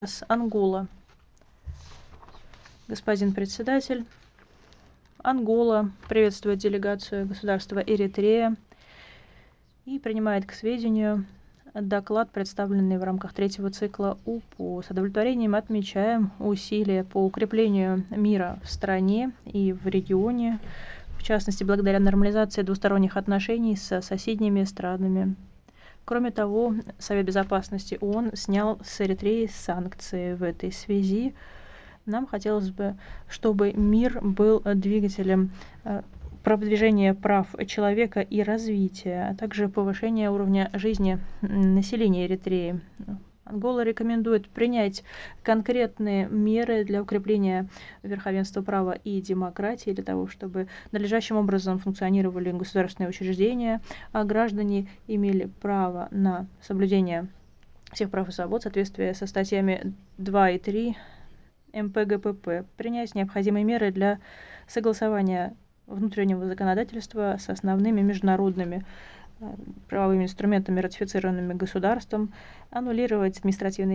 Ангола. Господин председатель, Ангола приветствует делегацию государства Эритрея и принимает к сведению доклад, представленный в рамках третьего цикла УПУ. С удовлетворением отмечаем усилия по укреплению мира в стране и в регионе, в частности, благодаря нормализации двусторонних отношений с соседними странами. Кроме того, Совет Безопасности ООН снял с Эритреи санкции в этой связи. Нам хотелось бы, чтобы мир был двигателем продвижения прав человека и развития, а также повышения уровня жизни населения Эритреи. Ангола рекомендует принять конкретные меры для укрепления верховенства права и демократии, для того, чтобы надлежащим образом функционировали государственные учреждения, а граждане имели право на соблюдение всех прав и свобод в соответствии со статьями 2 и 3 МПГПП, принять необходимые меры для согласования внутреннего законодательства с основными международными правовыми инструментами, ратифицированными государством, аннулировать административные